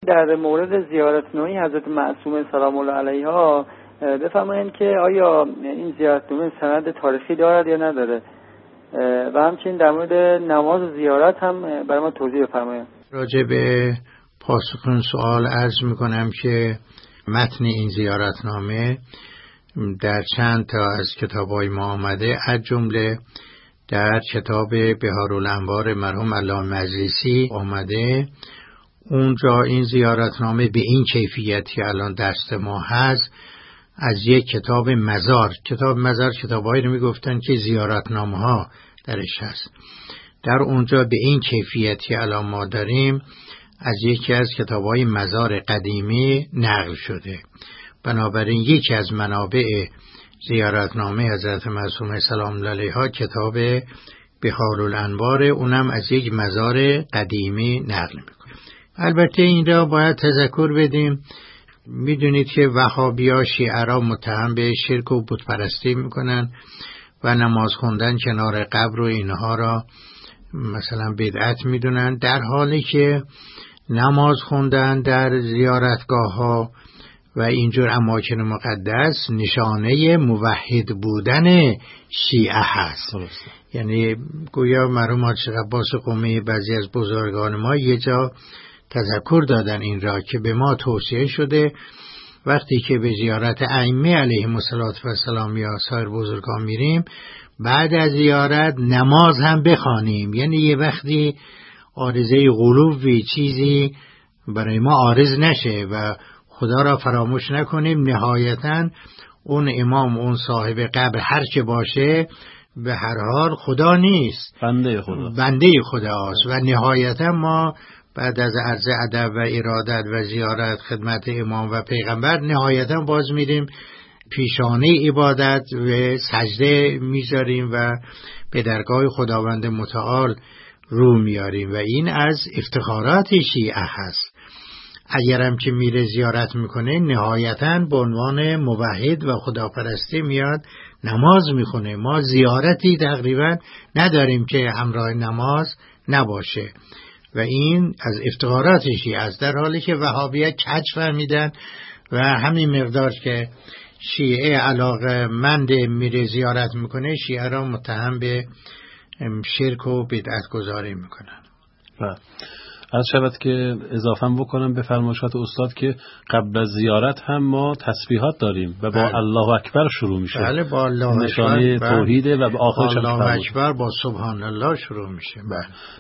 در مورد زیارت نوعی حضرت معصومه سلام الله علیها بفرمایید که آیا این زیارت نوعی سند تاریخی دارد یا نداره و همچنین در مورد نماز و زیارت هم برای ما توضیح بفرمایید. راجع به پاسخ این سوال عرض میکنم که متن این زیارتنامه در چند تا از کتاب‌های ما آمده، از جمله در کتاب بهارالانوار مرحوم علامه مجلسی آمده. اونجا این زیارتنامه به این کیفیتی الان دست ما هست از یک کتاب مزار. کتاب مزار کتاب‌هایی رو میگفتن که زیارتنامه ها درش هست. در اونجا به این کیفیتی الان ما داریم از یکی از کتاب‌های مزار قدیمی نقل شده. بنابراین یکی از منابع زیارتنامه حضرت معصومه سلام الله علیها کتاب بهارالانوار، اونم از یک مزار قدیمی نقل میکنه. البته این را باید تذکر بدیم، میدونید که وهابی‌ها شیعه را متهم به شرک و بت پرستی میکنن و نماز خوندن کنار قبر و اینها را مثلا بدعت میدونن، در حالی که نماز خوندن در زیارتگاه ها و اینجور اماکن مقدس نشانه موحد بودن شیعه هست. یعنی گویا مرحوم حاج عباس قمی بعضی از بزرگان ما یه جا تذکر دادن این را که به ما توصیه شده وقتی که به زیارت ائمه علیهم السلام یا سایر بزرگان میریم بعد از زیارت نماز هم بخوانیم. یعنی یه وقتی عارضه غلوبی چیزی برای ما عارض نشه و خدا را فراموش نکنیم. نهایتاً اون امام، اون صاحب قبر هر چه باشه به هر حال خدا نیست، بنده خداست و نهایتاً ما بعد از عرض ادب و ارادت و زیارت خدمت امام و پیغمبر نهایتاً باز میریم پیشانه عبادت و سجده میذاریم و به درگاه خداوند متعال رو میاریم و این از افتخارات شیعه هست. اگرم که میره زیارت میکنه نهایتاً به عنوان موحد و خداپرستی میاد نماز میخونه. ما زیارتی تقریبا نداریم که همراه نماز نباشه و این از افتخارات شیعه است، در حالی که وهابی‌ها کج فهمیدن و همین مقدار که شیعه علاقه‌مند میره زیارت میکنه شیعه را متهم به شرک و بدعت گذاری میکنن. از شود که اضافه بکنم به فرمایشات استاد که قبل از زیارت هم ما تسبیحات داریم و با الله اکبر شروع میشه. بله، با الله نشانه توحیده و به آخرش الله اکبر با سبحان الله شروع میشه.